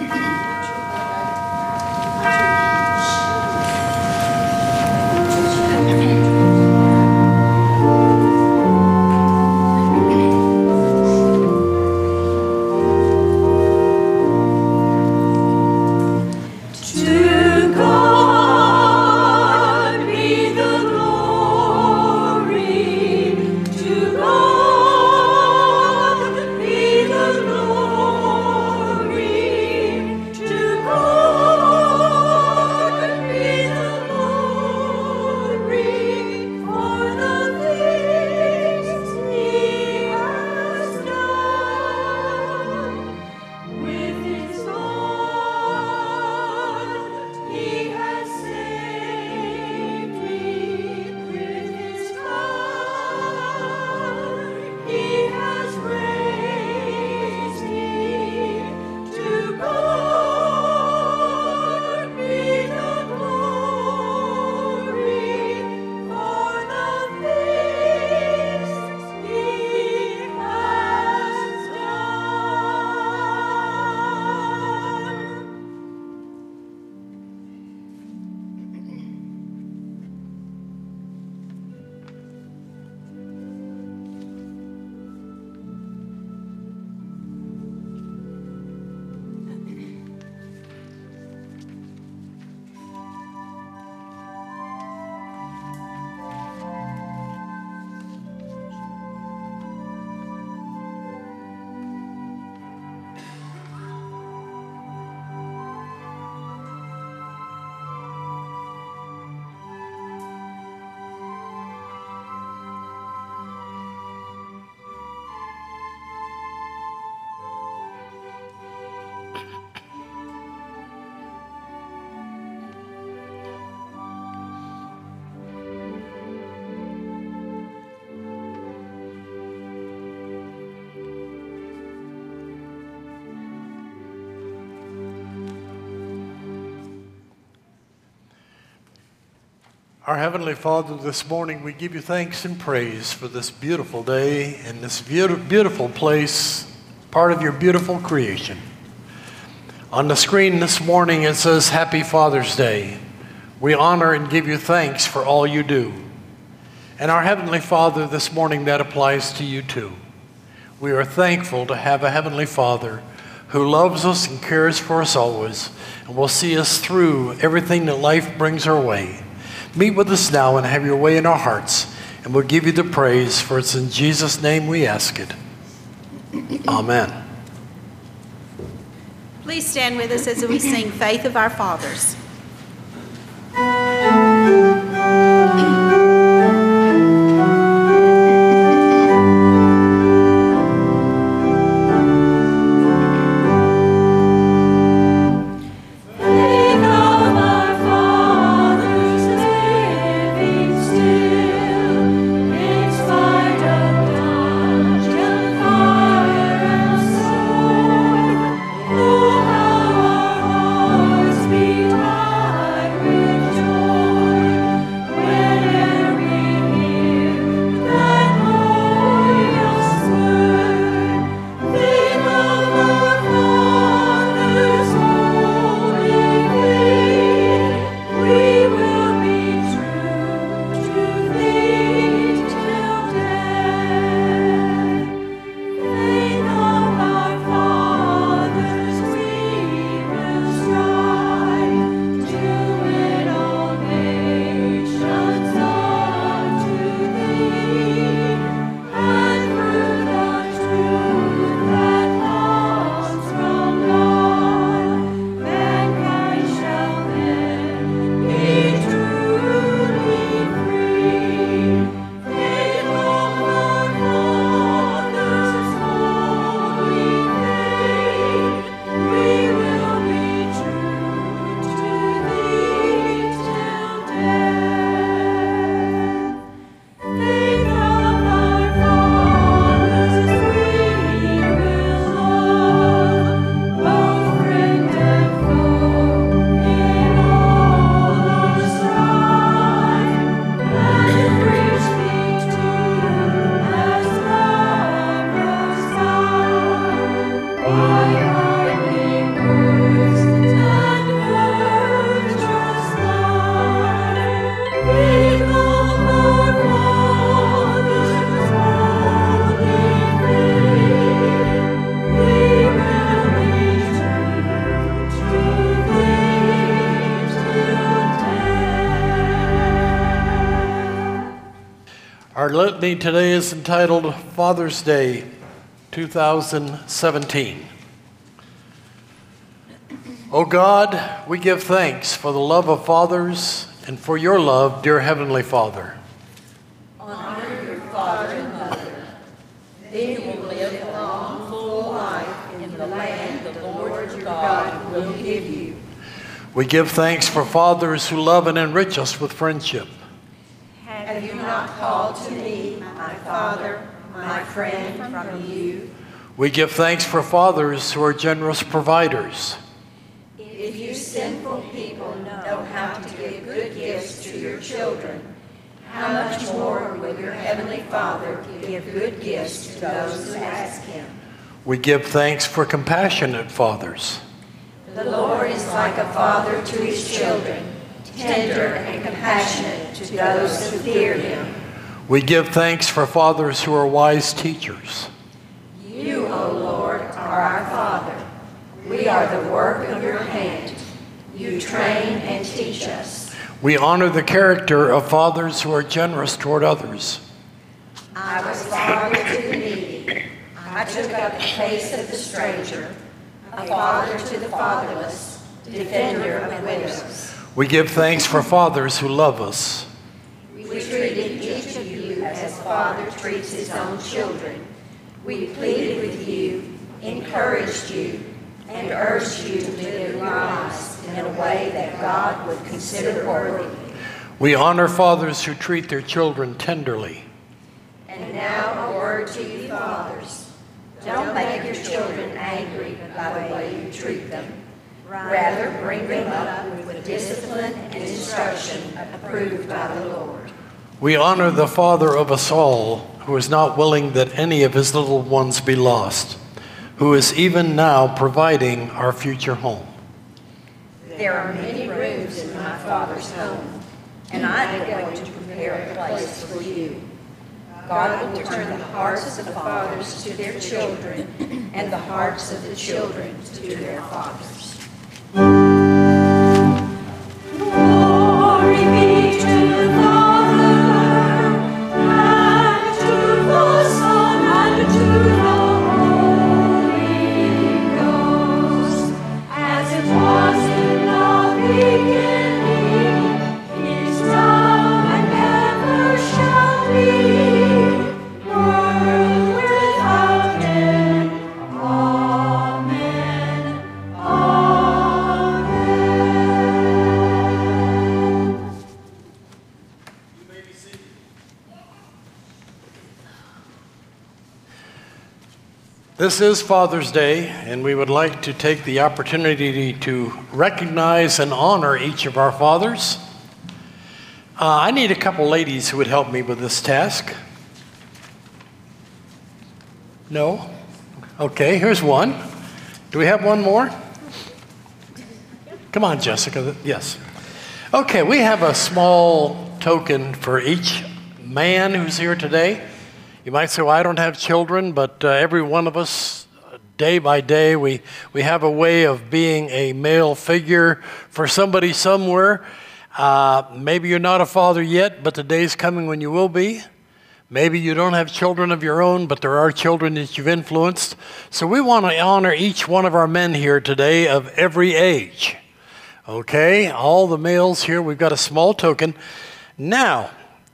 Our Heavenly Father, this morning we give you thanks and praise for this beautiful day and this beautiful place, part of your beautiful creation. On the screen this morning it says, Happy Father's Day. We honor and give you thanks for all you do. And our Heavenly Father, this morning that applies to you too. We are thankful to have a Heavenly Father who loves us and cares for us always and will see us through everything that life brings our way. Meet with us now and have your way in our hearts, and we'll give you the praise, for it's in Jesus' name we ask it. Amen. Please stand with us as we sing Faith of Our Fathers. Joy. litany today is entitled Father's Day 2017. O God, we give thanks for the love of fathers and for your love, dear Heavenly Father. Honor your father and mother. Then you will live a long, full life in the land the Lord your God will give you. We give thanks for fathers who love and enrich us with friendship. Have you not called to me, my father, my friend from you? We give thanks for fathers who are generous providers. If you sinful people know how to give good gifts to your children, how much more will your heavenly Father give good gifts to those who ask him? We give thanks for compassionate fathers. The Lord is like a father to his children, tender and compassionate to those who fear him. We give thanks for fathers who are wise teachers. You, O Lord, are our Father. We are the work of your hand. You train and teach us. We honor the character of fathers who are generous toward others. I was father to the needy. I took up the case of the stranger, a father to the fatherless, defender of widows. We give thanks for fathers who love us. We treated each of you as a father treats his own children. We pleaded with you, encouraged you, and urged you to live your lives in a way that God would consider worthy. We honor fathers who treat their children tenderly. And now a word to you fathers. Don't make your children angry by the way you treat them. Rather, bring them up with discipline and instruction approved by the Lord. We honor the father of us all, who is not willing that any of his little ones be lost, who is even now providing our future home. There are many rooms in my Father's home, and I am going to prepare a place for you. God will turn the hearts of the fathers to their children, and the hearts of the children to their fathers. Glory be to the Father, and to the Son, and to the Holy Ghost, as it was in the beginning, is now, and ever shall be, world without end. Amen. Amen. This is Father's Day, and we would like to take the opportunity to recognize and honor each of our fathers. I need a couple ladies who would help me with this task. No? Okay, here's one. Do we have one more? Come on, Jessica. Yes. Okay, we have a small token for each man who's here today. You might say, well, I don't have children, but every one of us, day by day, we have a way of being a male figure for somebody somewhere. Maybe you're not a father yet, but the day's coming when you will be. Maybe you don't have children of your own, but there are children that you've influenced. So we want to honor each one of our men here today of every age. Okay, all the males here, we've got a small token. Now,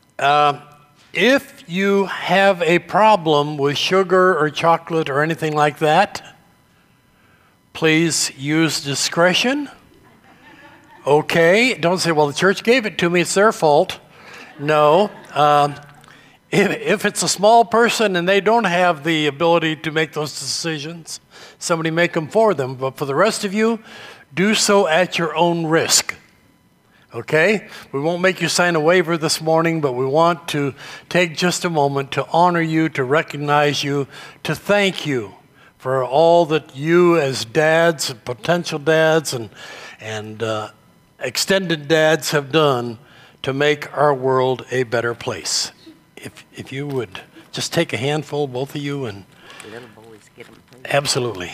if you have a problem with sugar or chocolate or anything like that, please use discretion. Okay, don't say, well, the church gave it to me, it's their fault. No. If it's a small person and they don't have the ability to make those decisions, somebody make them for them. But for the rest of you, do so at your own risk. Okay? We won't make you sign a waiver this morning, but we want to take just a moment to honor you, to recognize you, to thank you for all that you as dads, potential dads, and extended dads have done to make our world a better place. If you would just take a handful, both of you, and Little boys get 'em, please. absolutely.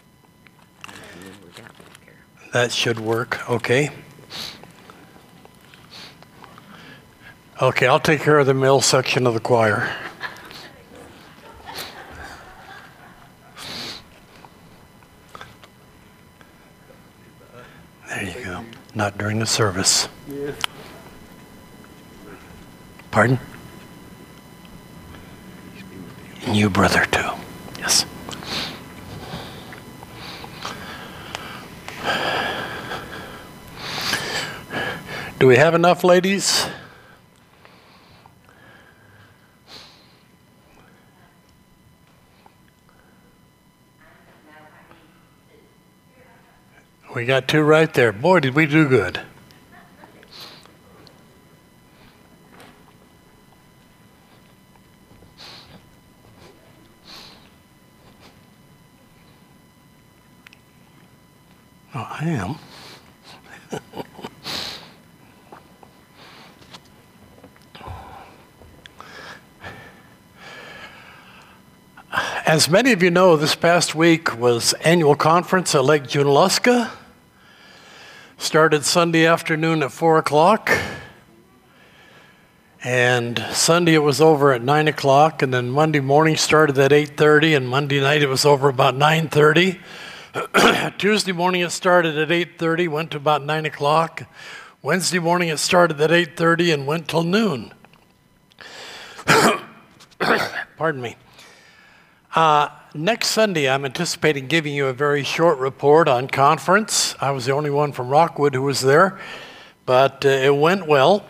We got one here. That should work, okay. Okay, I'll take care of the male section of the choir. There you go. Not during the service. Pardon? And you, brother, too. Yes. Do we have enough ladies? We got 2 right there. Boy, did we do good. Oh, I am. As many of you know, this past week was annual conference at Lake Junaluska. Started Sunday afternoon at 4 o'clock. And Sunday it was over at 9 o'clock. And then Monday morning started at 8:30. And Monday night it was over about 9:30. Tuesday morning it started at 8:30, went to about 9 o'clock. Wednesday morning it started at 8:30 and went till noon. Pardon me. Next Sunday, I'm anticipating giving you a very short report on conference. I was the only one from Rockwood who was there, but it went well.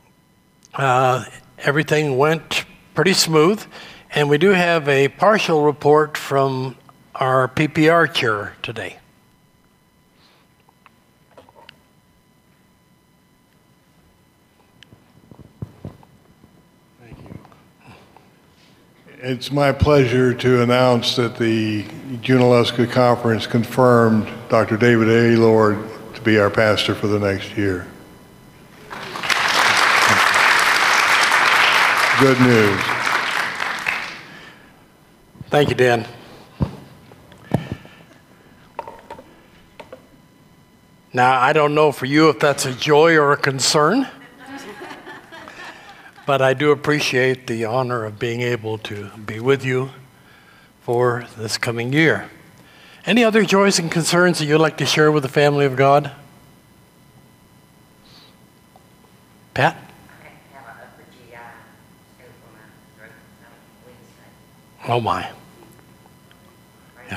Everything went pretty smooth, and we do have a partial report from our PPR chair today. It's my pleasure to announce that the Junaluska Conference confirmed Dr. David A. Lord to be our pastor for the next year. Good news. Thank you, Dan. Now, I don't know for you if that's a joy or a concern, but I do appreciate the honor of being able to be with you for this coming year. Any other joys and concerns that you'd like to share with the family of God? Pat? I have an upper GI scope on my throat Wednesday. Oh my. Yeah.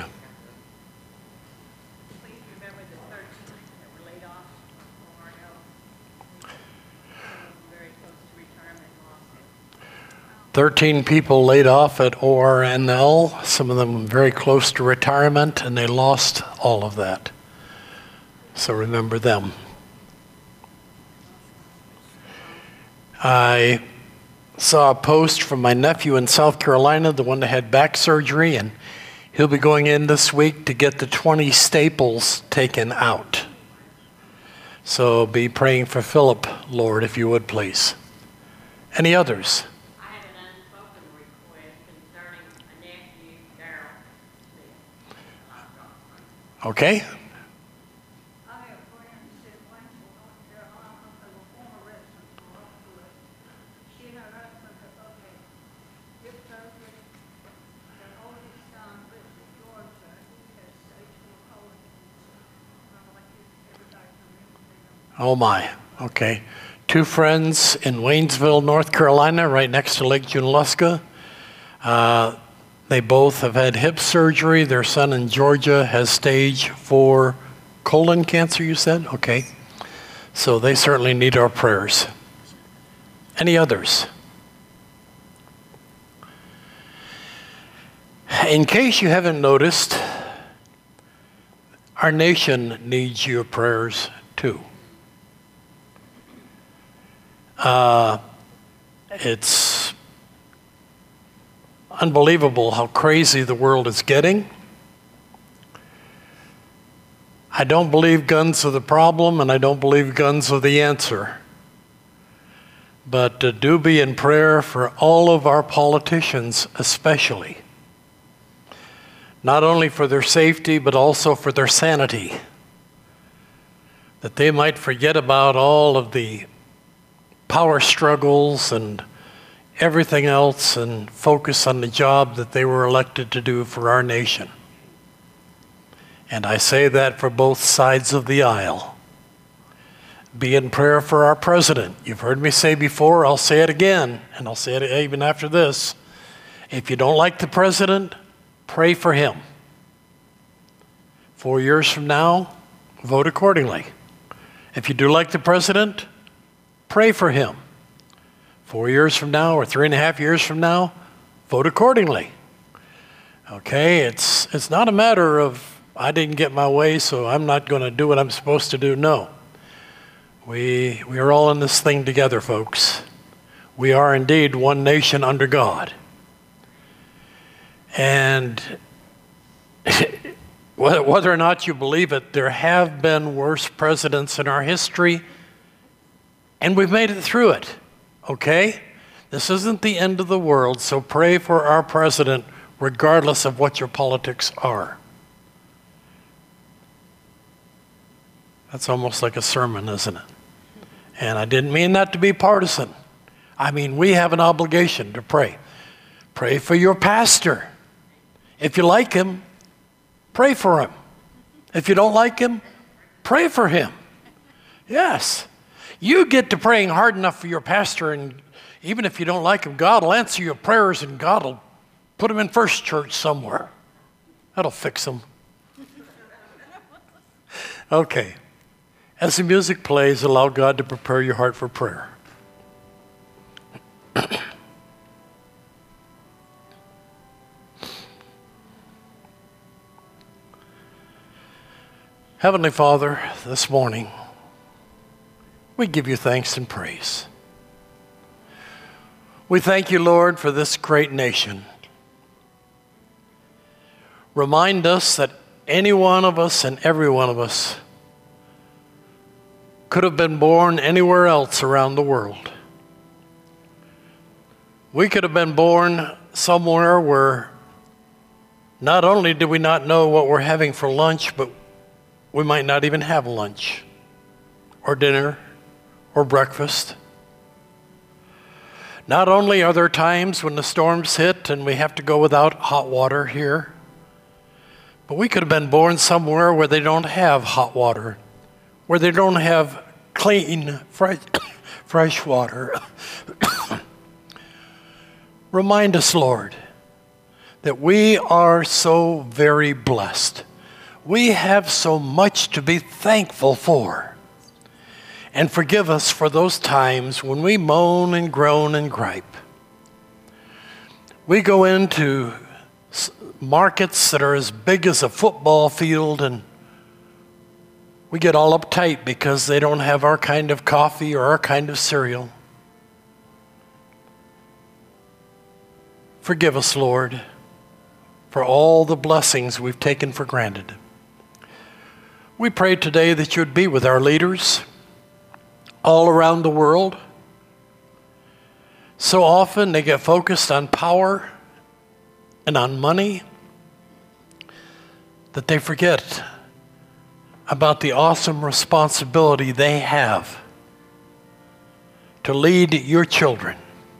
Please remember the 13 that were laid off from ORL. Very close to retirement and lost it. 13 people laid off at ORNL, some of them very close to retirement, and they lost all of that. So remember them. I saw a post from my nephew in South Carolina, the one that had back surgery, and he'll be going in this week to get the 20 staples taken out. So be praying for Philip, Lord, if you would, please. Any others? I have an unspoken request concerning a nephew, Darrell Smith. Okay. I have friends that went to North Carolina, they were former residents from Rockwood. She and her husband have okay, hip surgery. Their oldest son lives in Georgia, he has stage 4 colon cancer. I don't like everybody to remember them. Oh my. Okay. 2 friends in Waynesville, North Carolina, right next to Lake Junaluska. They both have had hip surgery. Their son in Georgia has stage 4 colon cancer, you said? Okay. So they certainly need our prayers. Any others? In case you haven't noticed, our nation needs your prayers too. It's unbelievable how crazy the world is getting. I don't believe guns are the problem, and I don't believe guns are the answer. But do be in prayer for all of our politicians especially. Not only for their safety, but also for their sanity. That they might forget about all of the power struggles and everything else and focus on the job that they were elected to do for our nation. And I say that for both sides of the aisle. Be in prayer for our president. You've heard me say before, I'll say it again, and I'll say it even after this. If you don't like the president, pray for him. 4 years from now, vote accordingly. If you do like the president, pray for him. 4 years from now or 3.5 years from now, vote accordingly. Okay, it's not a matter of I didn't get my way, so I'm not going to do what I'm supposed to do. No. We are all in this thing together, folks. We are indeed one nation under God. And whether or not you believe it, there have been worse presidents in our history, and we've made it through it, okay? This isn't the end of the world, so pray for our president regardless of what your politics are. That's almost like a sermon, isn't it? And I didn't mean that to be partisan. I mean, we have an obligation to pray. Pray for your pastor. If you like him, pray for him. If you don't like him, pray for him. Yes. You get to praying hard enough for your pastor, and even if you don't like him, God will answer your prayers, and God will put him in First Church somewhere. That'll fix him. Okay. As the music plays, allow God to prepare your heart for prayer. Heavenly Father, this morning, we give you thanks and praise. We thank you, Lord, for this great nation. Remind us that any one of us and every one of us could have been born anywhere else around the world. We could have been born somewhere where not only do we not know what we're having for lunch, but we might not even have lunch or dinner or breakfast. Not only are there times when the storms hit and we have to go without hot water here, but we could have been born somewhere where they don't have hot water, where they don't have clean, fresh water. Remind us, Lord, that we are so very blessed. We have so much to be thankful for. And forgive us for those times when we moan and groan and gripe. We go into markets that are as big as a football field, and we get all uptight because they don't have our kind of coffee or our kind of cereal. Forgive us, Lord, for all the blessings we've taken for granted. We pray today that you would be with our leaders all around the world. So often they get focused on power and on money that they forget about the awesome responsibility they have to lead your children.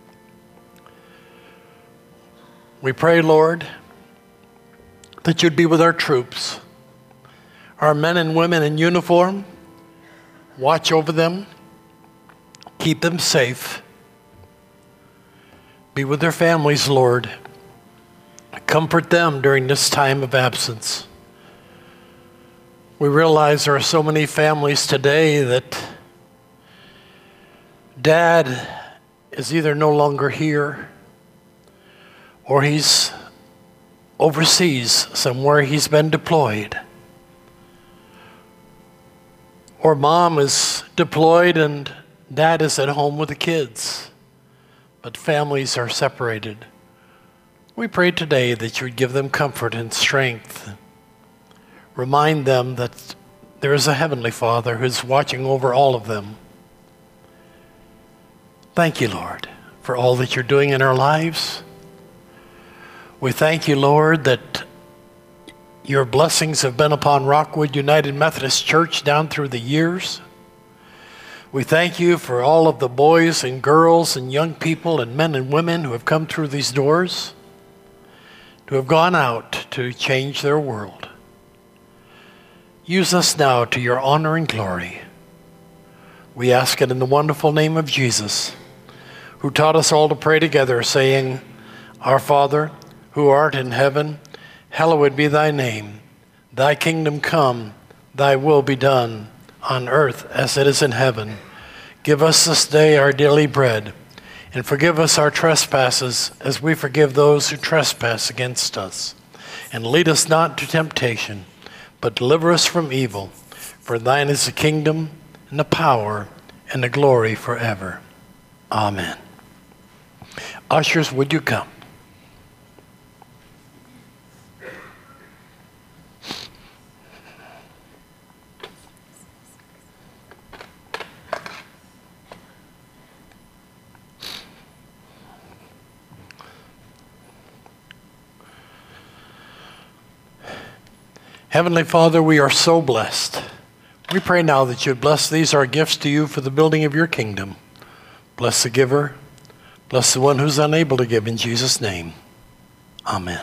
We pray, Lord, that you'd be with our troops, our men and women in uniform. Watch over them, keep them safe. Be with their families, Lord. Comfort them during this time of absence. We realize there are so many families today that Dad is either no longer here or he's overseas somewhere, he's been deployed. Or Mom is deployed and Dad is at home with the kids, but families are separated. We pray today that you would give them comfort and strength. Remind them that there is a Heavenly Father who's watching over all of them. Thank you, Lord, for all that you're doing in our lives. We thank you, Lord, that your blessings have been upon Rockwood United Methodist Church down through the years. We thank you for all of the boys and girls and young people and men and women who have come through these doors, who have gone out to change their world. Use us now to your honor and glory. We ask it in the wonderful name of Jesus, who taught us all to pray together, saying, Our Father, who art in heaven, hallowed be thy name. Thy kingdom come, thy will be done, on earth as it is in heaven. Give us this day our daily bread, and forgive us our trespasses as we forgive those who trespass against us. And lead us not to temptation, but deliver us from evil. For thine is the kingdom, and the power, and the glory forever. Amen. Ushers, would you come? Heavenly Father, we are so blessed. We pray now that you'd bless these, our gifts to you for the building of your kingdom. Bless the giver. Bless the one who's unable to give, in Jesus' name. Amen.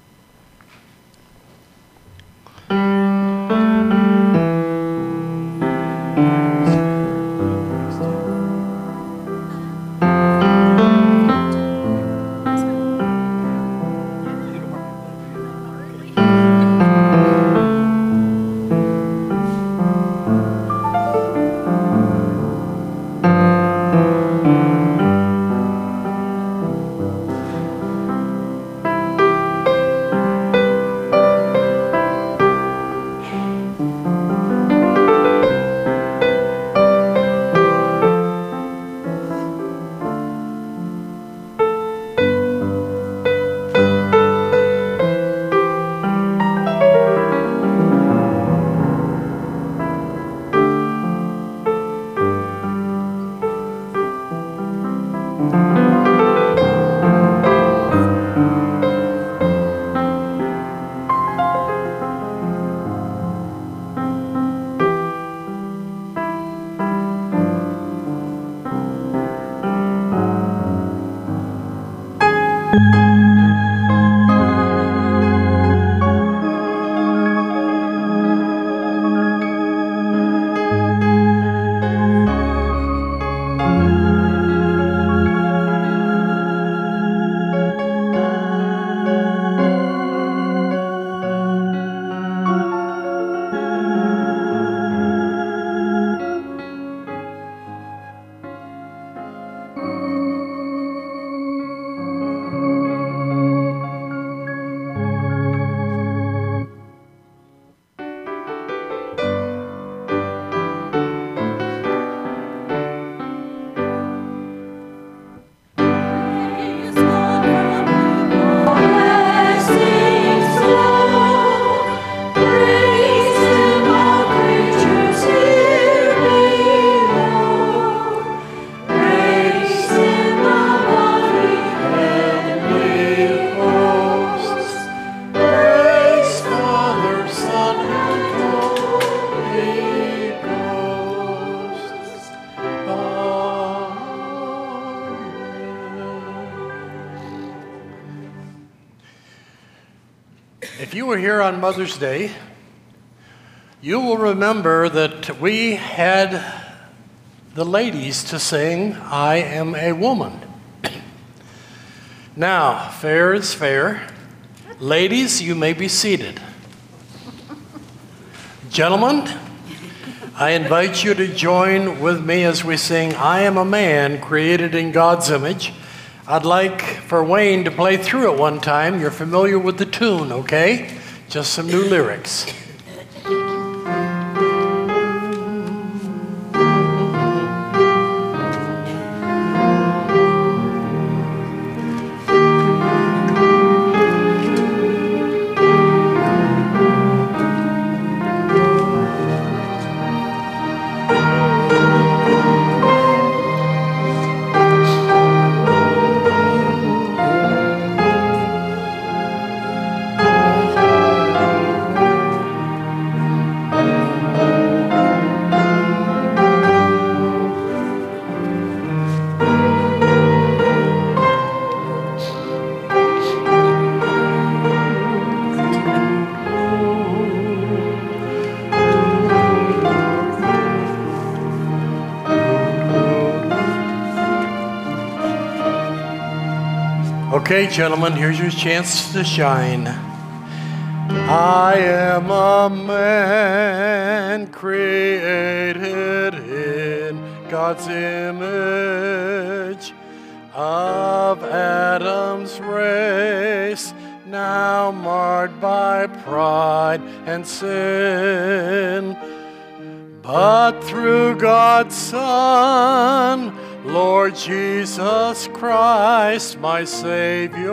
If you were here on Mother's Day, you will remember that we had the ladies to sing, I Am a Woman. Now, fair is fair. Ladies, you may be seated. Gentlemen, I invite you to join with me as we sing, I Am a Man Created in God's Image. I'd like for Wayne to play through it one time. You're familiar with the tune, okay? Just some new lyrics. Okay, gentlemen, here's your chance to shine. I am a man created in God's image, of Adam's race, now marred by pride and sin. But through God's Son, Lord Jesus Christ, my Savior,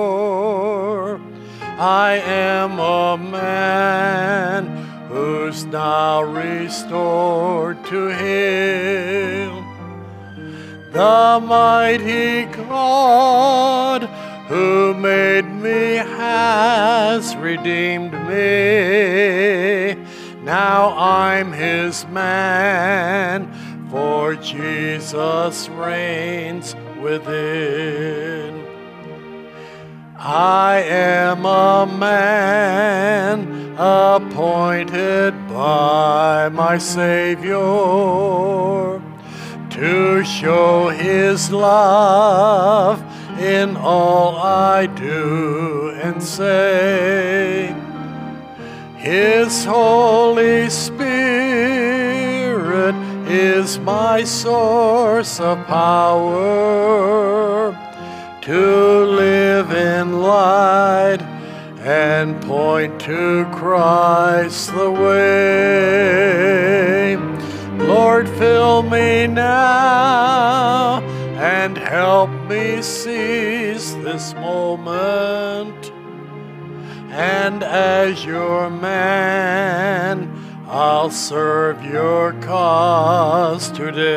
I am a man who's now restored to Him. The mighty God who made me has redeemed me. Now I'm His man, for Jesus reigns within. I am a man appointed by my Savior to show His love in all I do and say. His Holy Spirit is my source of power to live in light and point to Christ the way. Lord, fill me now and help me seize this moment. And as your man, I'll serve your cause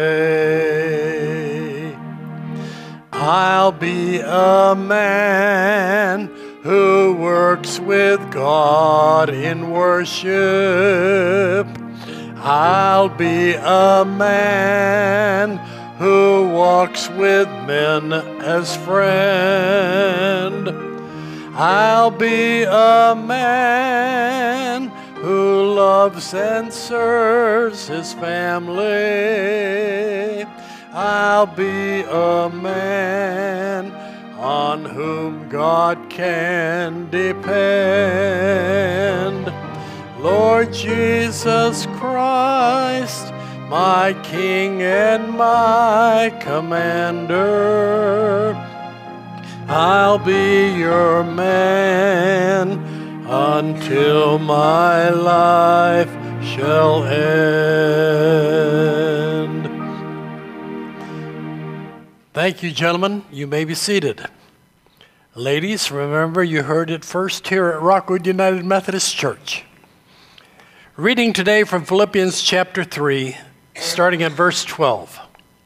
today. I'll be a man who works with God in worship. I'll be a man who walks with men as friend. I'll be a man who loves and serves his family. I'll be a man on whom God can depend. Lord Jesus Christ, my King and my Commander, I'll be your man until my life shall end. Thank you, gentlemen. You may be seated. Ladies, remember you heard it first here at Rockwood United Methodist Church. Reading today from Philippians chapter 3, starting at verse 12.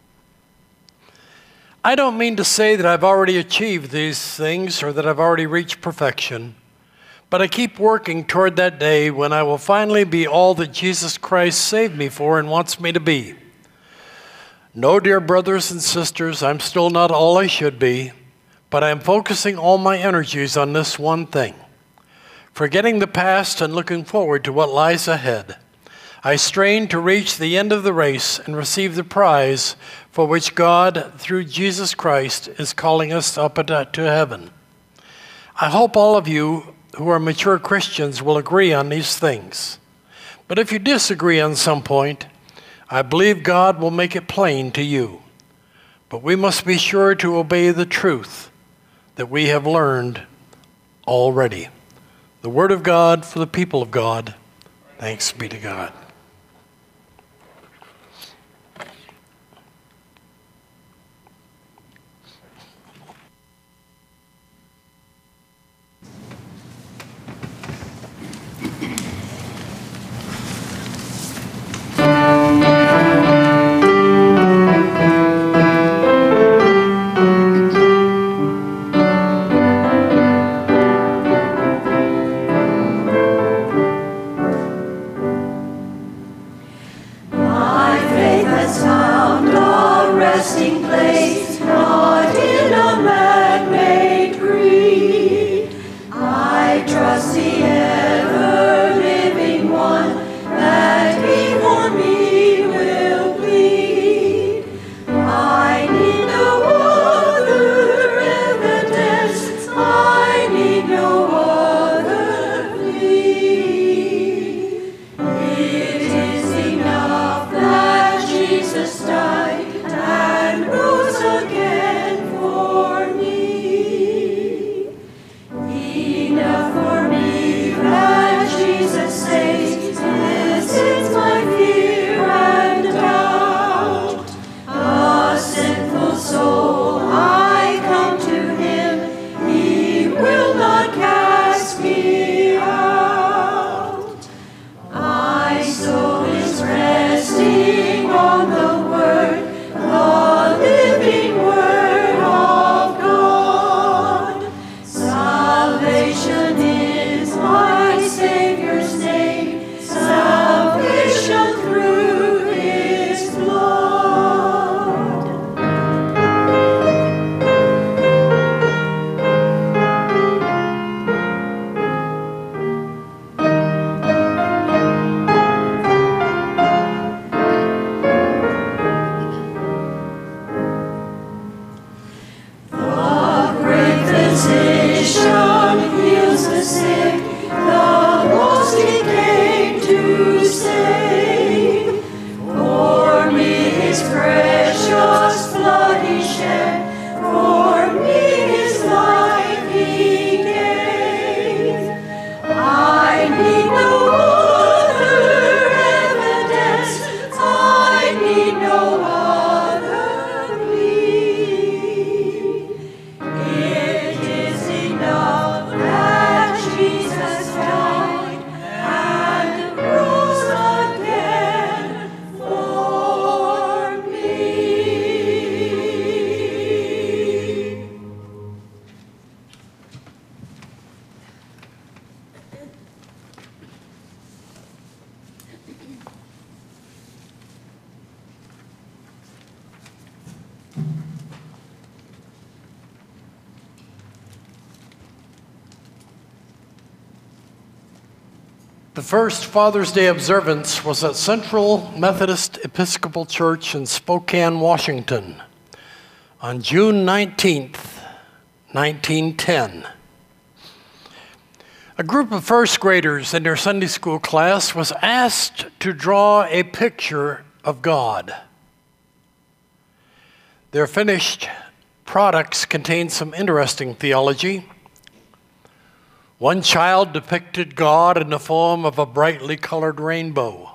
I don't mean to say that I've already achieved these things or that I've already reached perfection, but I keep working toward that day when I will finally be all that Jesus Christ saved me for and wants me to be. No, dear brothers and sisters, I'm still not all I should be, but I'm focusing all my energies on this one thing. Forgetting the past and looking forward to what lies ahead, I strain to reach the end of the race and receive the prize for which God, through Jesus Christ, is calling us up to heaven. I hope all of you who are mature Christians will agree on these things. But if you disagree on some point, I believe God will make it plain to you. But we must be sure to obey the truth that we have learned already. The Word of God for the people of God. Thanks be to God. Evidence The first Father's Day observance was at Central Methodist Episcopal Church in Spokane, Washington, on June 19th, 1910. A group of first graders in their Sunday school class was asked to draw a picture of God. Their finished products contained some interesting theology. One child depicted God in the form of a brightly colored rainbow.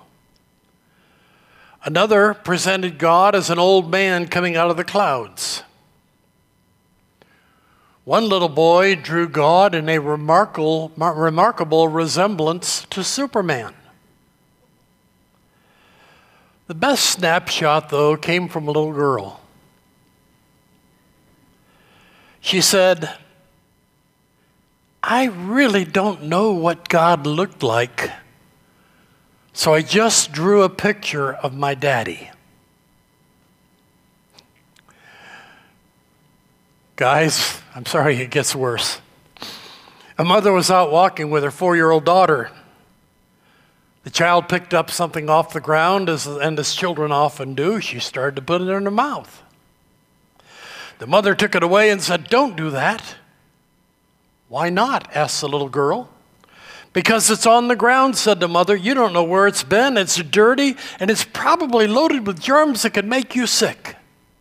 Another presented God as an old man coming out of the clouds. One little boy drew God in a remarkable resemblance to Superman. The best snapshot, though, came from a little girl. She said, "I really don't know what God looked like, so I just drew a picture of my daddy." Guys, I'm sorry, it gets worse. A mother was out walking with her 4-year-old daughter. The child picked up something off the ground, and as children often do, she started to put it in her mouth. The mother took it away and said, "Don't do that." "Why not?" asked the little girl. "Because it's on the ground," said the mother. "You don't know where it's been. It's dirty, and it's probably loaded with germs that could make you sick."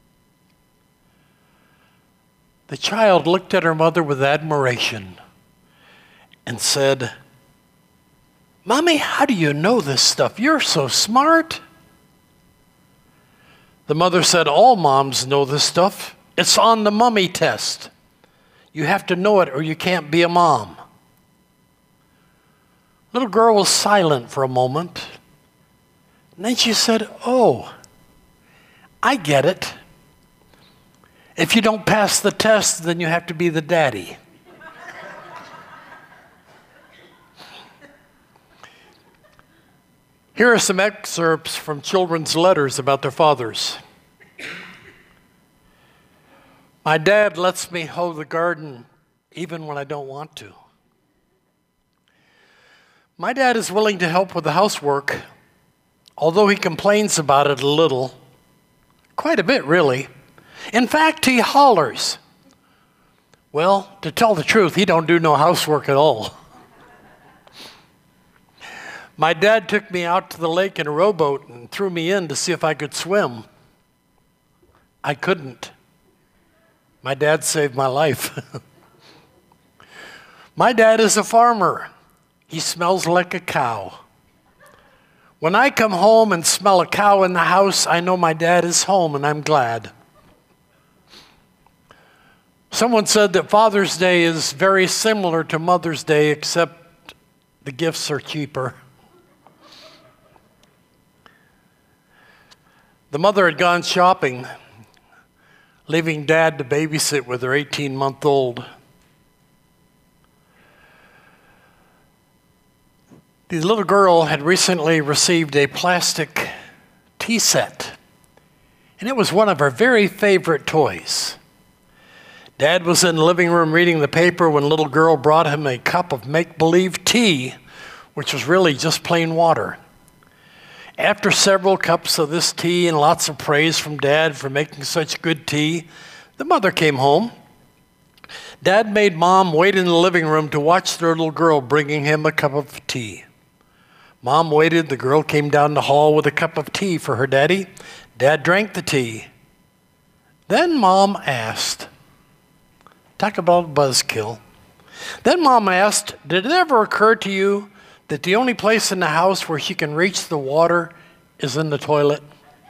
The child looked at her mother with admiration and said, "Mommy, how do you know this stuff? You're so smart." The mother said, "All moms know this stuff. It's on the mummy test. You have to know it or you can't be a mom." Little girl was silent for a moment. And then she said, "Oh, I get it. If you don't pass the test, then you have to be the daddy." Here are some excerpts from children's letters about their fathers. "My dad lets me hoe the garden even when I don't want to. My dad is willing to help with the housework, although he complains about it a little. Quite a bit, really. In fact, he hollers. Well, to tell the truth, he don't do no housework at all. My dad took me out to the lake in a rowboat and threw me in to see if I could swim. I couldn't. My dad saved my life." "My dad is a farmer. He smells like a cow. When I come home and smell a cow in the house, I know my dad is home and I'm glad." Someone said that Father's Day is very similar to Mother's Day, except the gifts are cheaper. The mother had gone shopping, leaving Dad to babysit with her 18-month-old. The little girl had recently received a plastic tea set, and it was one of her very favorite toys. Dad was in the living room reading the paper when little girl brought him a cup of make-believe tea, which was really just plain water. After several cups of this tea and lots of praise from Dad for making such good tea, the mother came home. Dad made Mom wait in the living room to watch their little girl bringing him a cup of tea. Mom waited. The girl came down the hall with a cup of tea for her daddy. Dad drank the tea. Then Mom asked, talk about buzzkill. Then Mom asked, "Did it ever occur to you that the only place in the house where she can reach the water is in the toilet?"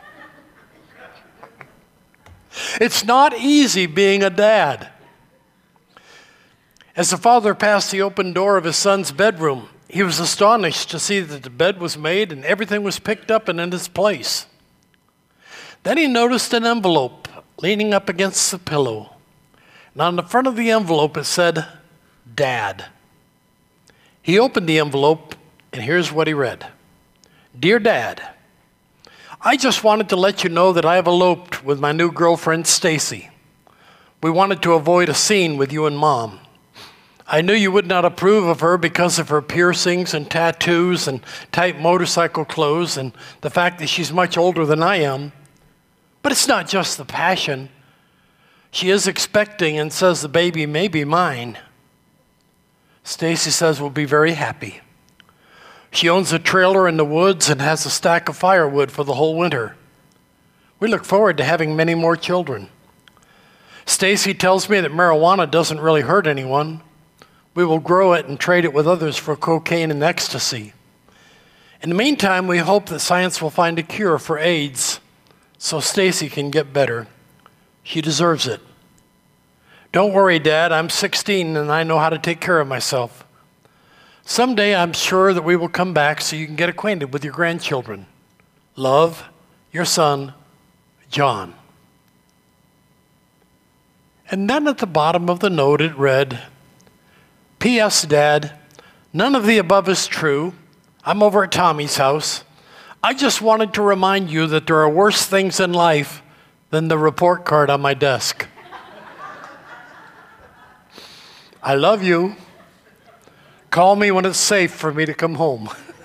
It's not easy being a dad. As the father passed the open door of his son's bedroom, he was astonished to see that the bed was made and everything was picked up and in its place. Then he noticed an envelope leaning up against the pillow. And on the front of the envelope it said, "Dad." He opened the envelope, and here's what he read. "Dear Dad, I just wanted to let you know that I have eloped with my new girlfriend, Stacy. We wanted to avoid a scene with you and Mom. I knew you would not approve of her because of her piercings and tattoos and tight motorcycle clothes and the fact that she's much older than I am. But it's not just the passion. She is expecting and says the baby may be mine. Stacy says we'll be very happy. She owns a trailer in the woods and has a stack of firewood for the whole winter. We look forward to having many more children. Stacy tells me that marijuana doesn't really hurt anyone. We will grow it and trade it with others for cocaine and ecstasy. In the meantime, we hope that science will find a cure for AIDS so Stacy can get better. She deserves it. Don't worry, Dad, I'm 16 and I know how to take care of myself. Someday I'm sure that we will come back so you can get acquainted with your grandchildren. Love, your son, John. And then at the bottom of the note it read, P.S. Dad, none of the above is true. I'm over at Tommy's house. I just wanted to remind you that there are worse things in life than the report card on my desk. I love you. Call me when it's safe for me to come home.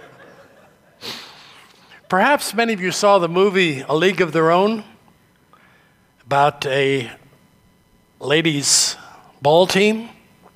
Perhaps many of you saw the movie A League of Their Own about a ladies' ball team.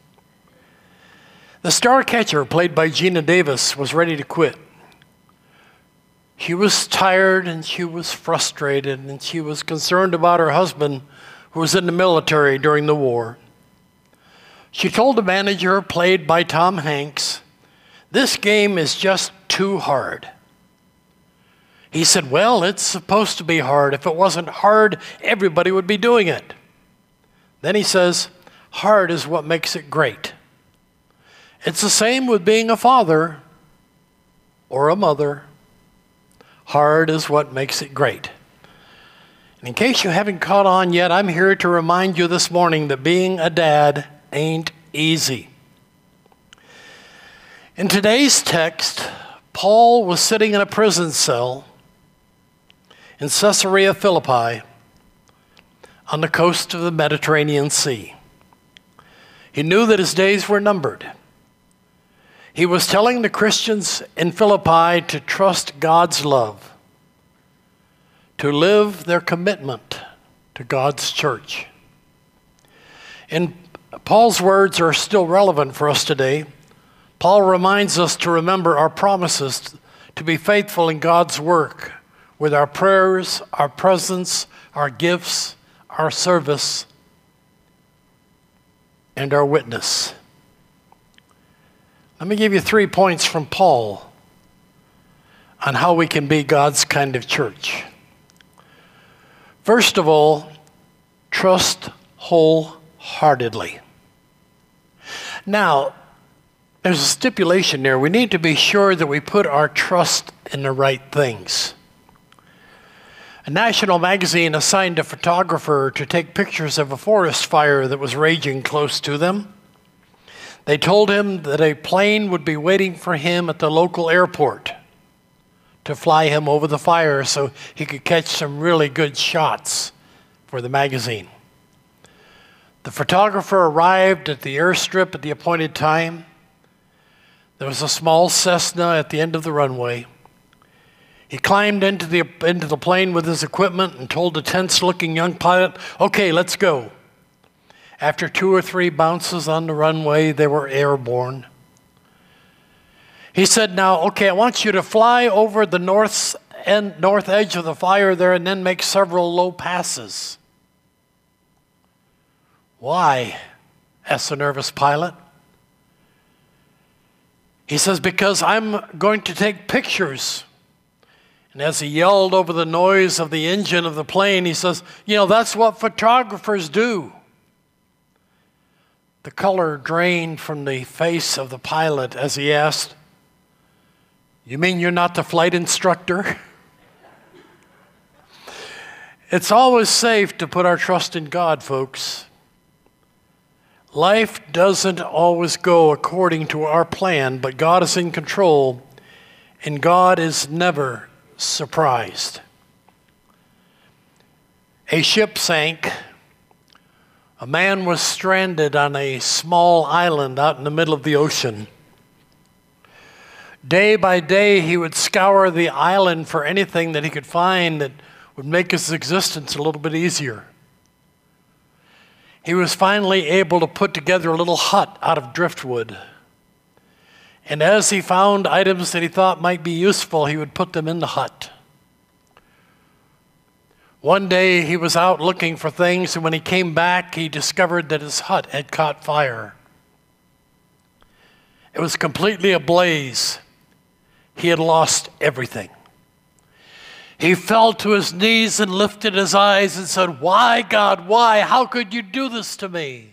The star catcher, played by Gina Davis, was ready to quit. She was tired and she was frustrated and she was concerned about her husband who was in the military during the war. She told the manager, played by Tom Hanks, "This game is just too hard." He said, "Well, it's supposed to be hard. If it wasn't hard, everybody would be doing it." Then he says, "Hard is what makes it great." It's the same with being a father or a mother. Hard is what makes it great. And in case you haven't caught on yet, I'm here to remind you this morning that being a dad ain't easy. In today's text, Paul was sitting in a prison cell in Caesarea Philippi on the coast of the Mediterranean Sea. He knew that his days were numbered. He was telling the Christians in Philippi to trust God's love, to live their commitment to God's church. And Paul's words are still relevant for us today. Paul reminds us to remember our promises to be faithful in God's work with our prayers, our presence, our gifts, our service, and our witness. Let me give you 3 points from Paul on how we can be God's kind of church. First of all, trust wholeheartedly. Now, there's a stipulation there. We need to be sure that we put our trust in the right things. A national magazine assigned a photographer to take pictures of a forest fire that was raging close to them. They told him that a plane would be waiting for him at the local airport to fly him over the fire so he could catch some really good shots for the magazine. The photographer arrived at the airstrip at the appointed time. There was a small Cessna at the end of the runway. He climbed into the plane with his equipment and told the tense-looking young pilot, "Okay, let's go." After 2 or 3 bounces on the runway, they were airborne. He said, "Now, okay, I want you to fly over the north edge of the fire there and then make several low passes." "Why?" asked the nervous pilot. He says, "Because I'm going to take pictures." And as he yelled over the noise of the engine of the plane, he says, "That's what photographers do." The color drained from the face of the pilot as he asked, "You mean you're not the flight instructor?" It's always safe to put our trust in God, folks. Life doesn't always go according to our plan, but God is in control, and God is never surprised. A ship sank. A man was stranded on a small island out in the middle of the ocean. Day by day, he would scour the island for anything that he could find that would make his existence a little bit easier. He was finally able to put together a little hut out of driftwood. And as he found items that he thought might be useful, he would put them in the hut. One day he was out looking for things, and when he came back, he discovered that his hut had caught fire. It was completely ablaze. He had lost everything. He fell to his knees and lifted his eyes and said, "Why, God, why? How could you do this to me?"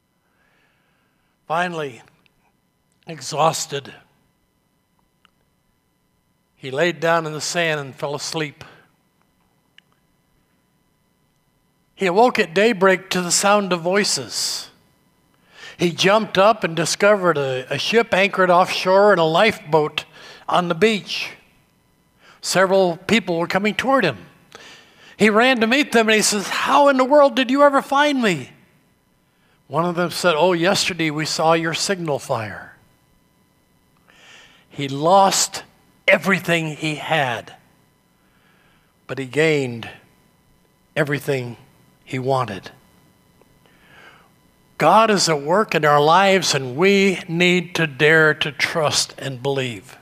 Finally, exhausted, he laid down in the sand and fell asleep. He awoke at daybreak to the sound of voices. He jumped up and discovered a ship anchored offshore and a lifeboat on the beach. Several people were coming toward him. He ran to meet them and he says, "How in the world did you ever find me?" One of them said, "Oh, yesterday we saw your signal fire." He lost everything he had, but he gained everything he wanted. God is at work in our lives, and we need to dare to trust and believe.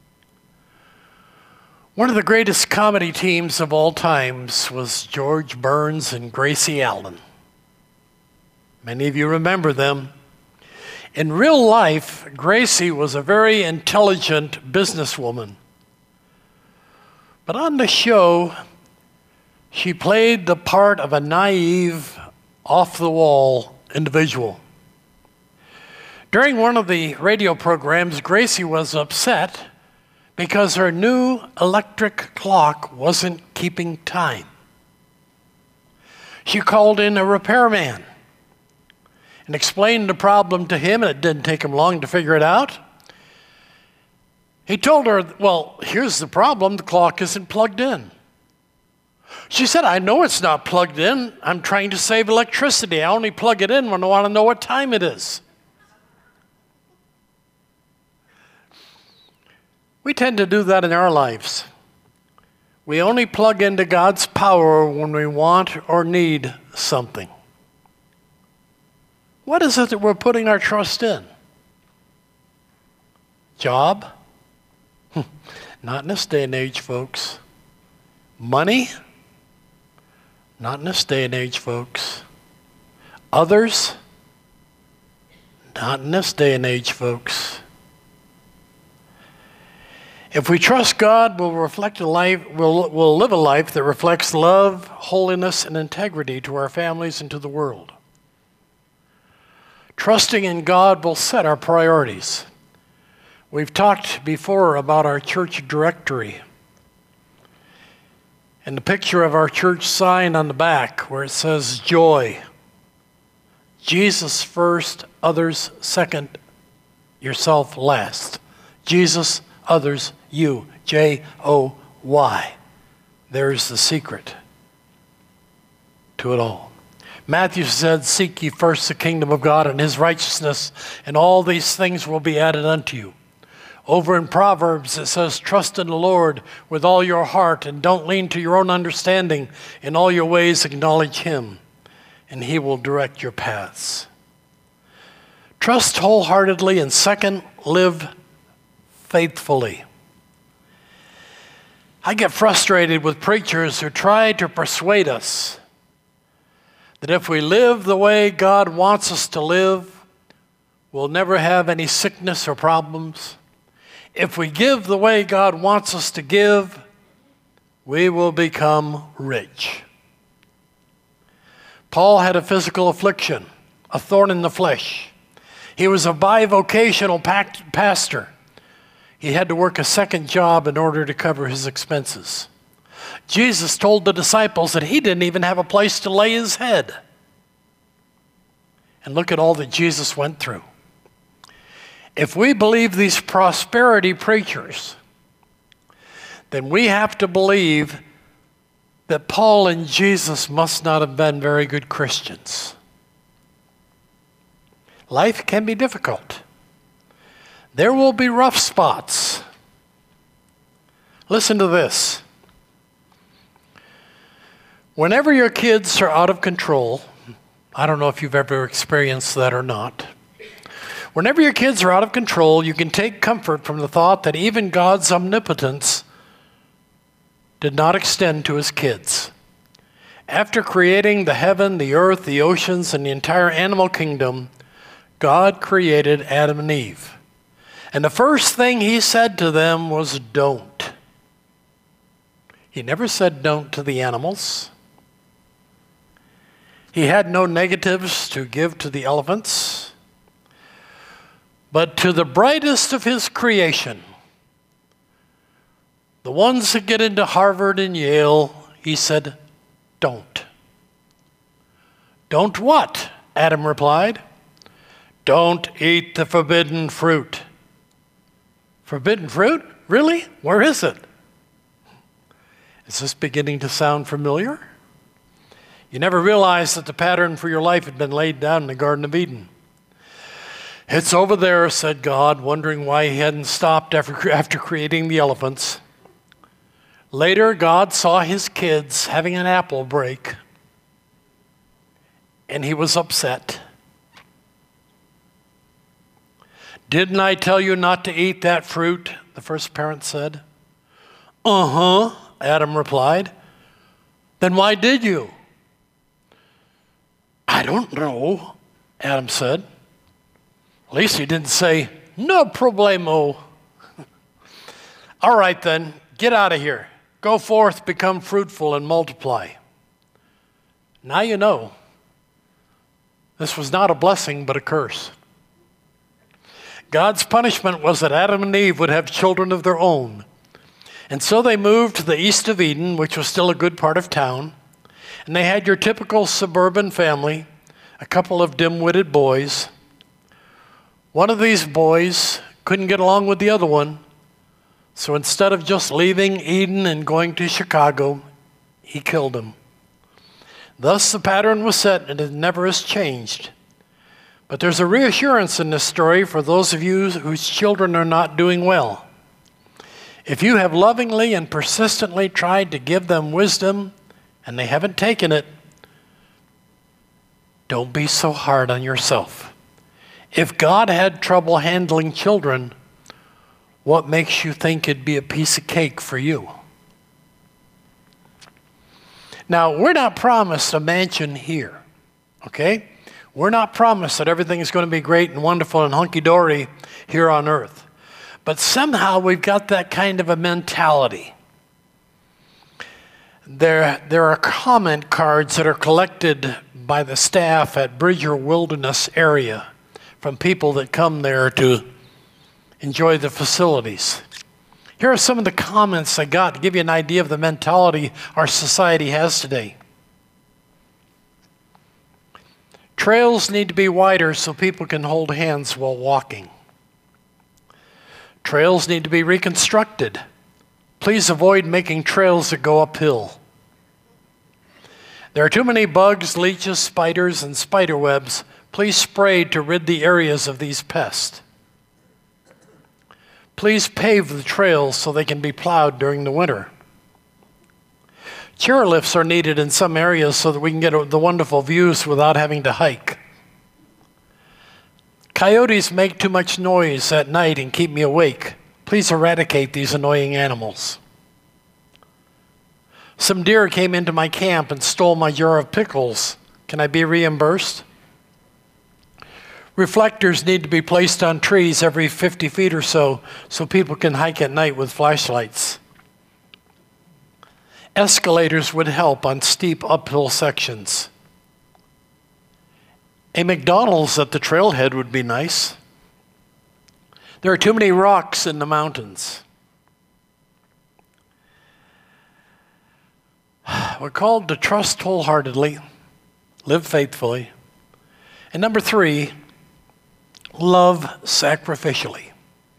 One of the greatest comedy teams of all times was George Burns and Gracie Allen. Many of you remember them. In real life, Gracie was a very intelligent businesswoman. But on the show, she played the part of a naive, off-the-wall individual. During one of the radio programs, Gracie was upset because her new electric clock wasn't keeping time. She called in a repairman and explained the problem to him, and it didn't take him long to figure it out. He told her, "Well, here's the problem, the clock isn't plugged in." She said, "I know it's not plugged in. I'm trying to save electricity. I only plug it in when I want to know what time it is." We tend to do that in our lives. We only plug into God's power when we want or need something. What is it that we're putting our trust in? Job? Not in this day and age, folks. Money? Not in this day and age, folks. Others? Not in this day and age, folks. If we trust God, we'll live a life that reflects love, holiness, and integrity to our families and to the world. Trusting in God will set our priorities. We've talked before about our church directory and the picture of our church sign on the back where it says joy. Jesus first, others second, yourself last. Jesus, others, you. J-O-Y. There's the secret to it all. Matthew said, "Seek ye first the kingdom of God and his righteousness, and all these things will be added unto you." Over in Proverbs, it says, "Trust in the Lord with all your heart, and don't lean to your own understanding. In all your ways acknowledge him, and he will direct your paths." Trust wholeheartedly, and second, live faithfully. I get frustrated with preachers who try to persuade us that if we live the way God wants us to live, we'll never have any sickness or problems. If we give the way God wants us to give, we will become rich. Paul had a physical affliction, a thorn in the flesh. He was a bivocational pastor. He had to work a second job in order to cover his expenses. Jesus told the disciples that he didn't even have a place to lay his head. And look at all that Jesus went through. If we believe these prosperity preachers, then we have to believe that Paul and Jesus must not have been very good Christians. Life can be difficult. There will be rough spots. Listen to this. Whenever your kids are out of control, I don't know if you've ever experienced that or not. Whenever your kids are out of control, you can take comfort from the thought that even God's omnipotence did not extend to his kids. After creating the heaven, the earth, the oceans, and the entire animal kingdom, God created Adam and Eve. And the first thing he said to them was, don't. He never said don't to the animals. He had no negatives to give to the elephants. But to the brightest of his creation, the ones that get into Harvard and Yale, he said, don't. Don't what? Adam replied. Don't eat the forbidden fruit. Forbidden fruit? Really? Where is it? Is this beginning to sound familiar? You never realized that the pattern for your life had been laid down in the Garden of Eden. It's over there, said God, wondering why he hadn't stopped after creating the elephants. Later, God saw his kids having an apple break, and he was upset. Didn't I tell you not to eat that fruit? The first parent said. Uh-huh, Adam replied. Then why did you? I don't know, Adam said. At least he didn't say, no problemo. All right then, get out of here. Go forth, become fruitful, and multiply. Now you know. This was not a blessing, but a curse. God's punishment was that Adam and Eve would have children of their own. And so they moved to the east of Eden, which was still a good part of town. And they had your typical suburban family, a couple of dim-witted boys. One of these boys couldn't get along with the other one, so instead of just leaving Eden and going to Chicago, he killed him. Thus the pattern was set, and it never has changed. But there's a reassurance in this story for those of you whose children are not doing well. If you have lovingly and persistently tried to give them wisdom, and they haven't taken it, don't be so hard on yourself. If God had trouble handling children, what makes you think it'd be a piece of cake for you? Now, we're not promised a mansion here, okay? We're not promised that everything is going to be great and wonderful and hunky-dory here on earth. But somehow we've got that kind of a mentality. There are comment cards that are collected by the staff at Bridger Wilderness area from people that come there to enjoy the facilities. Here are some of the comments I got to give you an idea of the mentality our society has today. Trails need to be wider so people can hold hands while walking. Trails need to be reconstructed. Please avoid making trails that go uphill. There are too many bugs, leeches, spiders, and spider webs. Please spray to rid the areas of these pests. Please pave the trails so they can be plowed during the winter. Chairlifts are needed in some areas so that we can get the wonderful views without having to hike. Coyotes make too much noise at night and keep me awake. Please eradicate these annoying animals. Some deer came into my camp and stole my jar of pickles. Can I be reimbursed? Reflectors need to be placed on trees every 50 feet or so people can hike at night with flashlights. Escalators would help on steep uphill sections. A McDonald's at the trailhead would be nice. There are too many rocks in the mountains. We're called to trust wholeheartedly, live faithfully. And number 3, love sacrificially.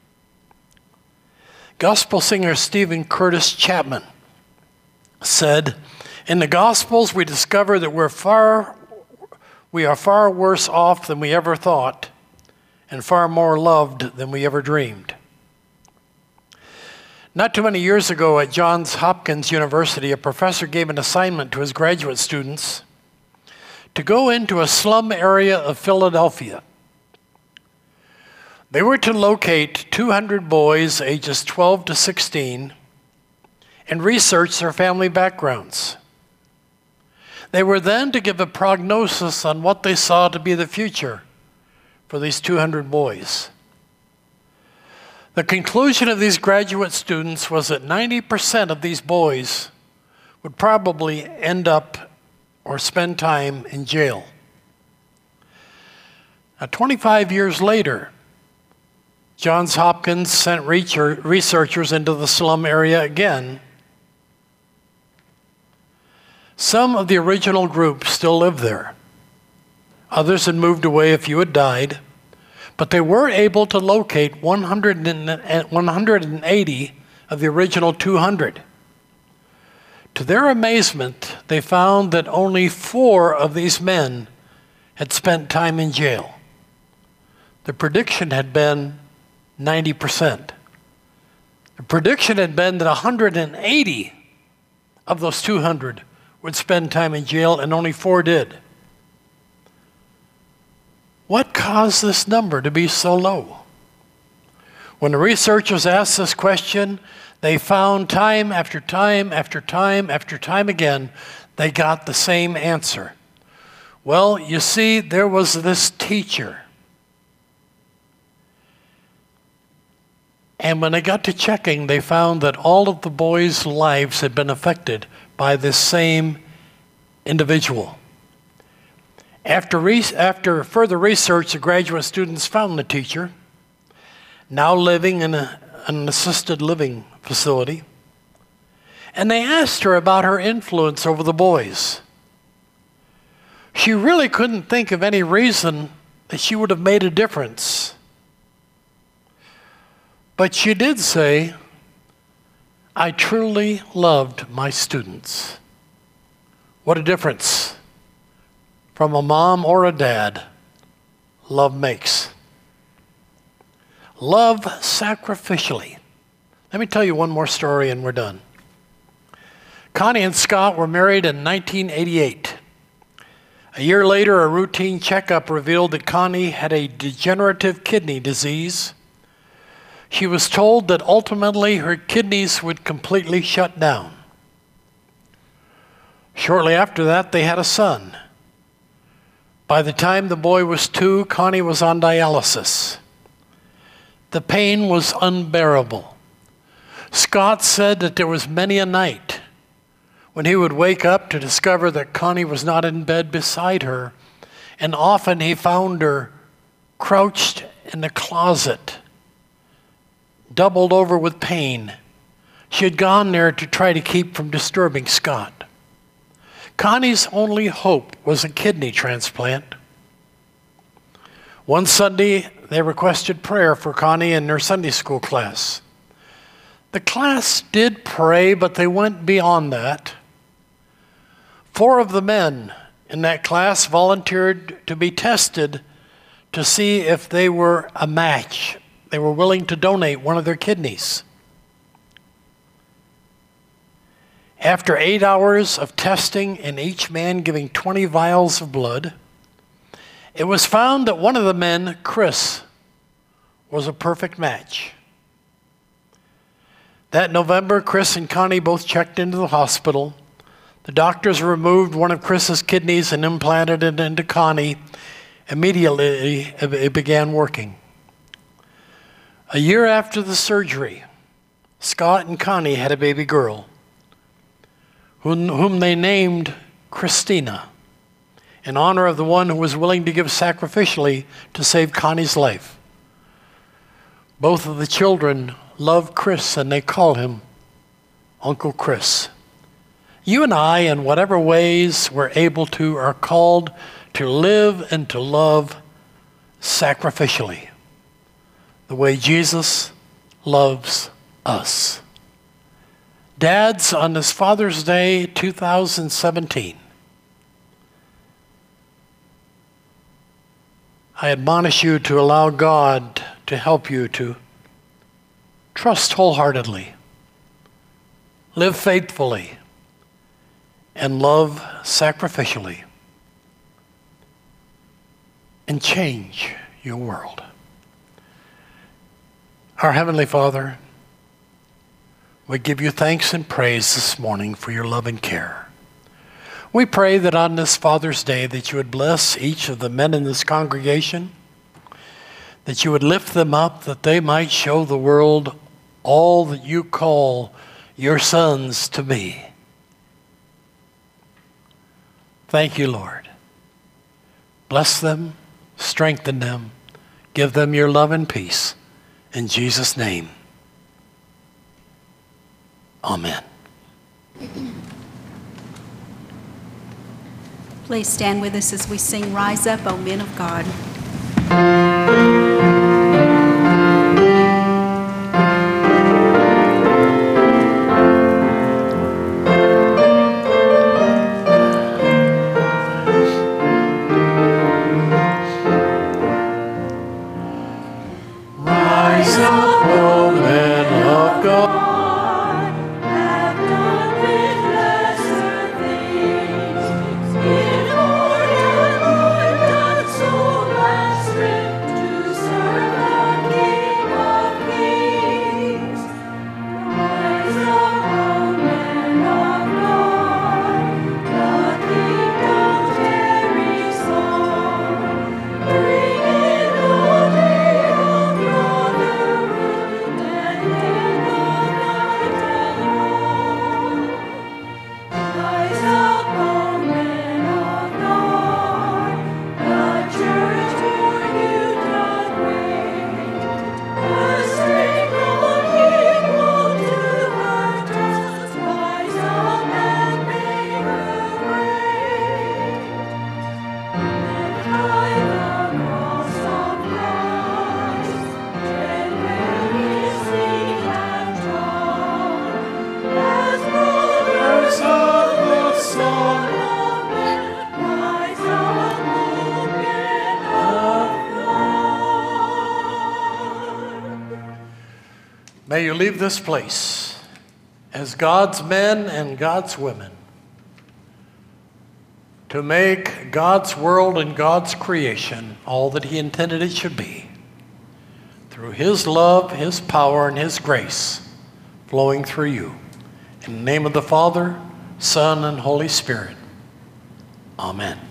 Gospel singer Stephen Curtis Chapman said, in the Gospels we discover that we are far worse off than we ever thought and far more loved than we ever dreamed. Not too many years ago at Johns Hopkins University, a professor gave an assignment to his graduate students to go into a slum area of Philadelphia. They were to locate 200 boys ages 12 to 16 and research their family backgrounds. They were then to give a prognosis on what they saw to be the future for these 200 boys. The conclusion of these graduate students was that 90% of these boys would probably end up or spend time in jail. Now, 25 years later, Johns Hopkins sent researchers into the slum area again. Some of the original group still lived there. Others had moved away, a few had died, but they were able to locate 180 of the original 200. To their amazement, they found that only 4 of these men had spent time in jail. The prediction had been 90%. The prediction had been that 180 of those 200 would spend time in jail, and only 4 did. What caused this number to be so low? When the researchers asked this question, they found time after time after time after time again, they got the same answer. Well, you see, there was this teacher. And when they got to checking, they found that all of the boys' lives had been affected by this same individual. After further research, the graduate students found the teacher, now living in an assisted living facility, and they asked her about her influence over the boys. She really couldn't think of any reason that she would have made a difference. But she did say, "I truly loved my students." What a difference from a mom or a dad love makes. Love sacrificially. Let me tell you one more story and we're done. Connie and Scott were married in 1988. A year later, a routine checkup revealed that Connie had a degenerative kidney disease. She was told that ultimately her kidneys would completely shut down. Shortly after that, they had a son. By the time the boy was 2, Connie was on dialysis. The pain was unbearable. Scott said that there was many a night when he would wake up to discover that Connie was not in bed beside her, and often he found her crouched in the closet, doubled over with pain. She had gone there to try to keep from disturbing Scott. Connie's only hope was a kidney transplant. One Sunday, they requested prayer for Connie in their Sunday school class. The class did pray, but they went beyond that. 4 of the men in that class volunteered to be tested to see if they were a match. They were willing to donate one of their kidneys. After 8 hours of testing and each man giving 20 vials of blood, it was found that one of the men, Chris, was a perfect match. That November, Chris and Connie both checked into the hospital. The doctors removed one of Chris's kidneys and implanted it into Connie. Immediately, it began working. A year after the surgery, Scott and Connie had a baby girl, whom they named Christina, in honor of the one who was willing to give sacrificially to save Connie's life. Both of the children love Chris, and they call him Uncle Chris. You and I, in whatever ways we're able to, are called to live and to love sacrificially, the way Jesus loves us. Dads, on this Father's Day 2017, I admonish you to allow God to help you to trust wholeheartedly, live faithfully, and love sacrificially, and change your world. Our Heavenly Father, we give you thanks and praise this morning for your love and care. We pray that on this Father's Day that you would bless each of the men in this congregation, that you would lift them up, that they might show the world all that you call your sons to be. Thank you, Lord. Bless them, strengthen them, give them your love and peace. In Jesus' name, amen. Please stand with us as we sing Rise Up, O Men of God. Rise up, O men of God. May you leave this place as God's men and God's women to make God's world and God's creation all that He intended it should be, through His love, His power, and His grace flowing through you. In the name of the Father, Son, and Holy Spirit, amen.